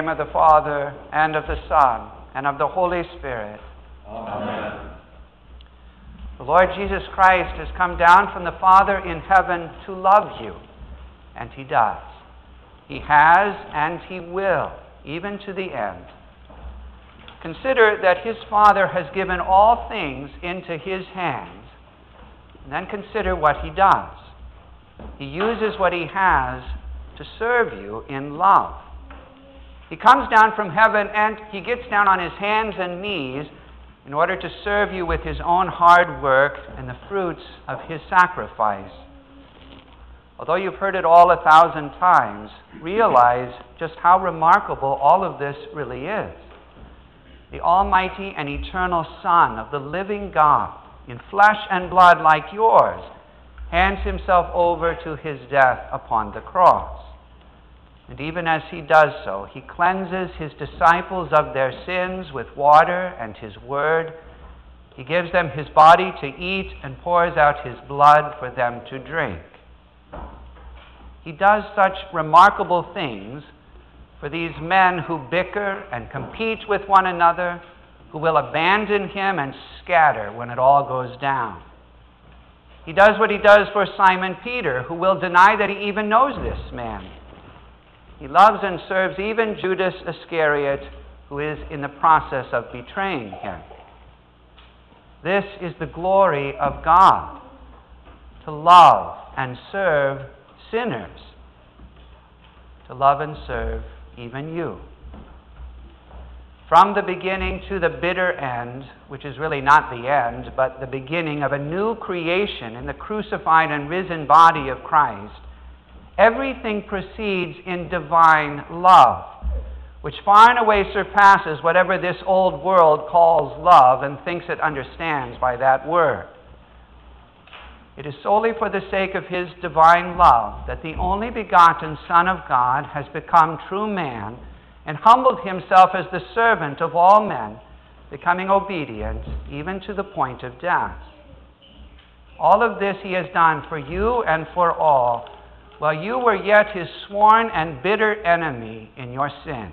name of the Father, and of the Son, and of the Holy Spirit. Amen. The Lord Jesus Christ has come down from the Father in heaven to love you, and He does. He has and He will, even to the end. Consider that His Father has given all things into His hands, and then consider what He does. He uses what He has to serve you in love. He comes down from heaven and He gets down on His hands and knees in order to serve you with His own hard work and the fruits of His sacrifice. Although you've heard it all 1,000 times, realize just how remarkable all of this really is. The Almighty and Eternal Son of the living God, in flesh and blood like yours, hands Himself over to His death upon the cross. And even as He does so, He cleanses His disciples of their sins with water and His word. He gives them His body to eat and pours out His blood for them to drink. He does such remarkable things for these men who bicker and compete with one another, who will abandon Him and scatter when it all goes down. He does what He does for Simon Peter, who will deny that he even knows this man. He loves and serves even Judas Iscariot, who is in the process of betraying Him. This is the glory of God, to love and serve sinners, to love and serve even you. From the beginning to the bitter end, which is really not the end, but the beginning of a new creation in the crucified and risen body of Christ, everything proceeds in divine love, which far and away surpasses whatever this old world calls love and thinks it understands by that word. It is solely for the sake of His divine love that the only begotten Son of God has become true man and humbled Himself as the servant of all men, becoming obedient even to the point of death. All of this He has done for you and for all, while you were yet His sworn and bitter enemy in your sin.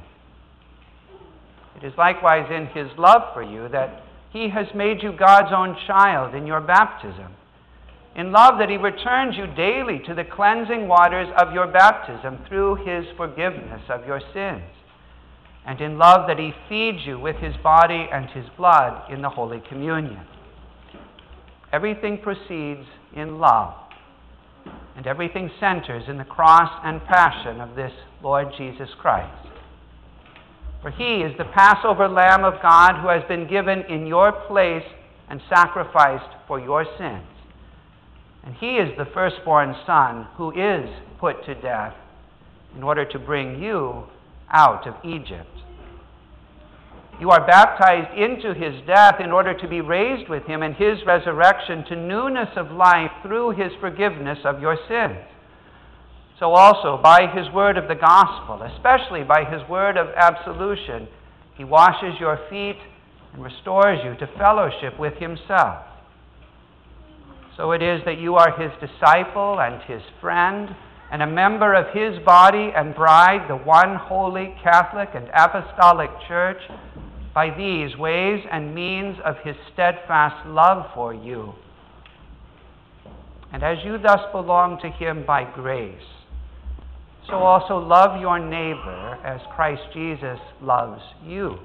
It is likewise in His love for you that He has made you God's own child in your baptism. In love that He returns you daily to the cleansing waters of your baptism through His forgiveness of your sins. And in love that He feeds you with His body and His blood in the Holy Communion. Everything proceeds in love, and everything centers in the cross and passion of this Lord Jesus Christ. For He is the Passover Lamb of God who has been given in your place and sacrificed for your sins. And He is the firstborn Son who is put to death in order to bring you out of Egypt. You are baptized into His death in order to be raised with Him in His resurrection to newness of life through His forgiveness of your sins. So also, by His word of the gospel, especially by His word of absolution, He washes your feet and restores you to fellowship with Himself. So it is that you are His disciple and His friend, and a member of His body and bride, the one holy Catholic and Apostolic Church, by these ways and means of His steadfast love for you. And as you thus belong to Him by grace, so also love your neighbor as Christ Jesus loves you.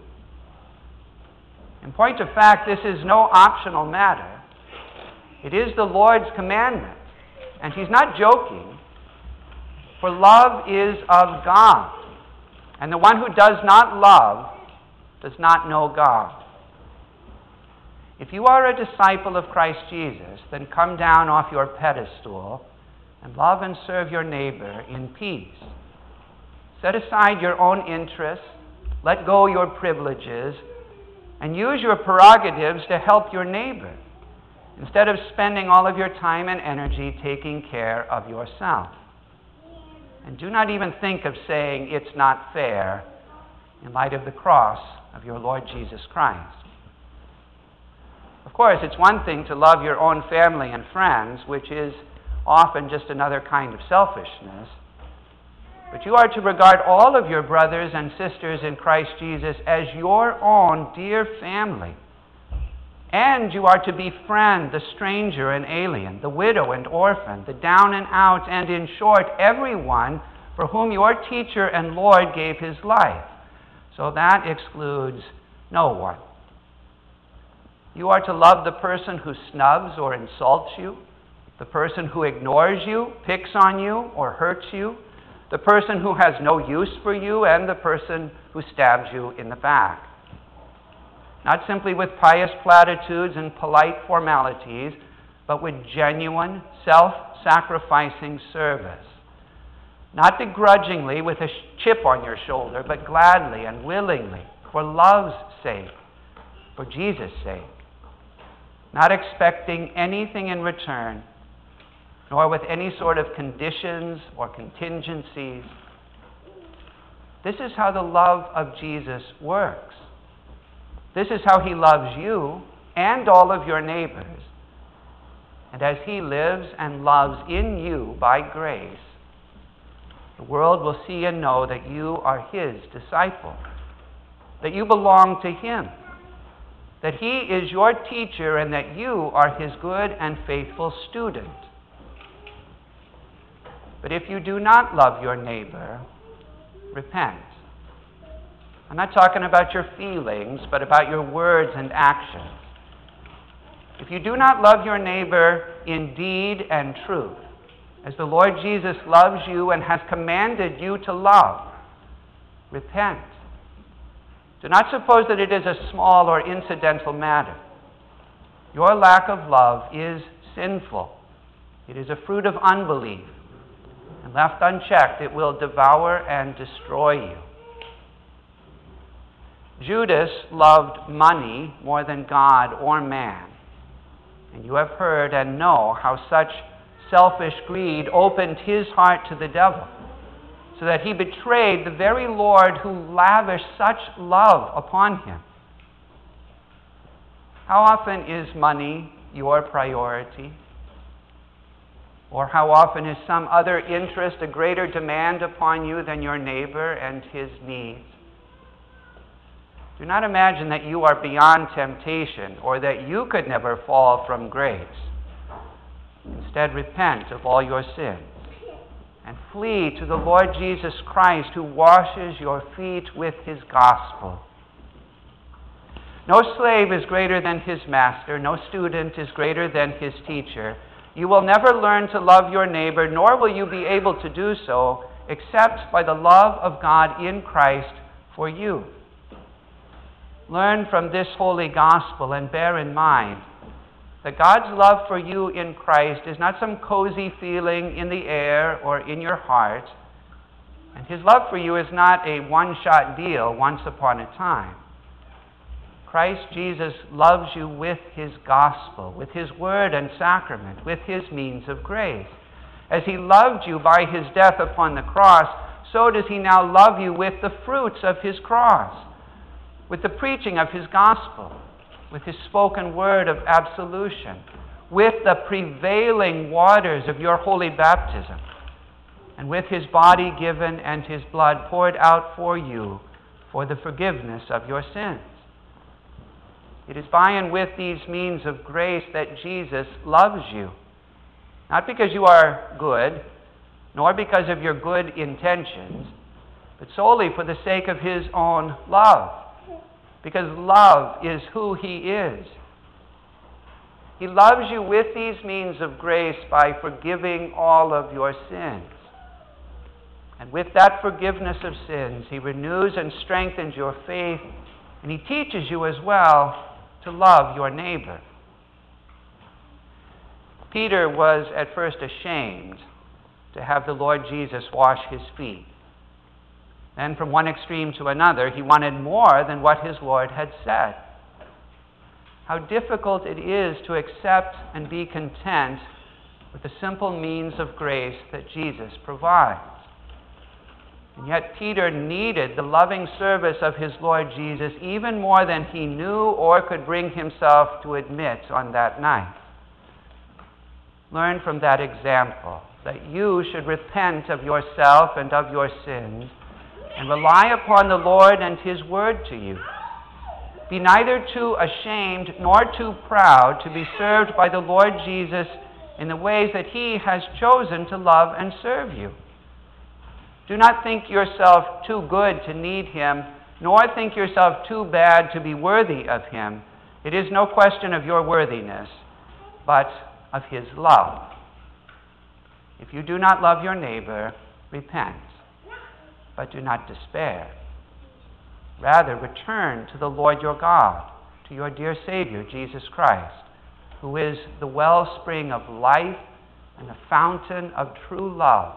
In point of fact, this is no optional matter. It is the Lord's commandment, and He's not joking. For love is of God, and the one who does not love does not know God. If you are a disciple of Christ Jesus, then come down off your pedestal and love and serve your neighbor in peace. Set aside your own interests, let go your privileges, and use your prerogatives to help your neighbor, instead of spending all of your time and energy taking care of yourself. And do not even think of saying it's not fair in light of the cross of your Lord Jesus Christ. Of course, it's one thing to love your own family and friends, which is often just another kind of selfishness. But you are to regard all of your brothers and sisters in Christ Jesus as your own dear family. And you are to befriend the stranger and alien, the widow and orphan, the down and out, and in short, everyone for whom your teacher and Lord gave his life. So that excludes no one. You are to love the person who snubs or insults you, the person who ignores you, picks on you, or hurts you, the person who has no use for you, and the person who stabs you in the back. Not simply with pious platitudes and polite formalities, but with genuine, self-sacrificing service. Not begrudgingly with a chip on your shoulder, but gladly and willingly, for love's sake, for Jesus' sake. Not expecting anything in return, nor with any sort of conditions or contingencies. This is how the love of Jesus works. This is how he loves you and all of your neighbors. And as he lives and loves in you by grace, the world will see and know that you are his disciple, that you belong to him, that he is your teacher, and that you are his good and faithful student. But if you do not love your neighbor, repent. I'm not talking about your feelings, but about your words and actions. If you do not love your neighbor in deed and truth, as the Lord Jesus loves you and has commanded you to love, repent. Do not suppose that it is a small or incidental matter. Your lack of love is sinful. It is a fruit of unbelief. And left unchecked, it will devour and destroy you. Judas loved money more than God or man. And you have heard and know how such selfish greed opened his heart to the devil, so that he betrayed the very Lord who lavished such love upon him. How often is money your priority? Or how often is some other interest a greater demand upon you than your neighbor and his needs? Do not imagine that you are beyond temptation or that you could never fall from grace. Instead, repent of all your sins and flee to the Lord Jesus Christ, who washes your feet with his gospel. No slave is greater than his master. No student is greater than his teacher. You will never learn to love your neighbor, nor will you be able to do so, except by the love of God in Christ for you. Learn from this holy gospel and bear in mind that God's love for you in Christ is not some cozy feeling in the air or in your heart, and his love for you is not a one-shot deal once upon a time. Christ Jesus loves you with his gospel, with his word and sacrament, with his means of grace. As he loved you by his death upon the cross, so does he now love you with the fruits of his cross, with the preaching of his gospel, with his spoken word of absolution, with the prevailing waters of your holy baptism, and with his body given and his blood poured out for you for the forgiveness of your sins. It is by and with these means of grace that Jesus loves you, not because you are good, nor because of your good intentions, but solely for the sake of his own love, because love is who he is. He loves you with these means of grace by forgiving all of your sins. And with that forgiveness of sins, he renews and strengthens your faith, and he teaches you as well to love your neighbor. Peter was at first ashamed to have the Lord Jesus wash his feet. Then from one extreme to another, he wanted more than what his Lord had said. How difficult it is to accept and be content with the simple means of grace that Jesus provides. And yet Peter needed the loving service of his Lord Jesus even more than he knew or could bring himself to admit on that night. Learn from that example that you should repent of yourself and of your sins and rely upon the Lord and His word to you. Be neither too ashamed nor too proud to be served by the Lord Jesus in the ways that He has chosen to love and serve you. Do not think yourself too good to need Him, nor think yourself too bad to be worthy of Him. It is no question of your worthiness, but of His love. If you do not love your neighbor, repent, but do not despair. Rather, return to the Lord your God, to your dear Savior, Jesus Christ, who is the wellspring of life and the fountain of true love.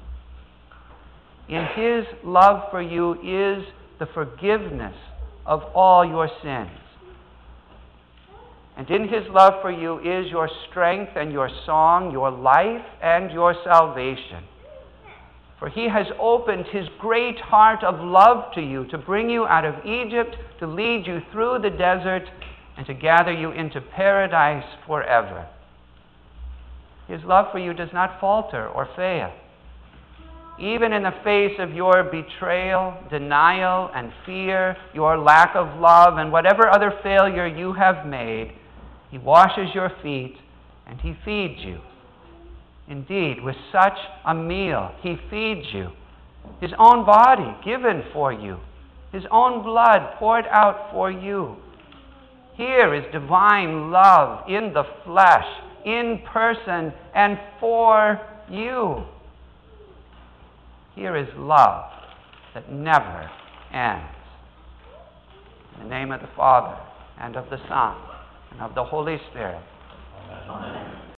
In His love for you is the forgiveness of all your sins. And in His love for you is your strength and your song, your life and your salvation. For He has opened His great heart of love to you to bring you out of Egypt, to lead you through the desert, and to gather you into paradise forever. His love for you does not falter or fail. Even in the face of your betrayal, denial, and fear, your lack of love, and whatever other failure you have made, He washes your feet and He feeds you. Indeed, with such a meal, He feeds you. His own body given for you. His own blood poured out for you. Here is divine love in the flesh, in person, and for you. Here is love that never ends. In the name of the Father, and of the Son, and of the Holy Spirit. Amen.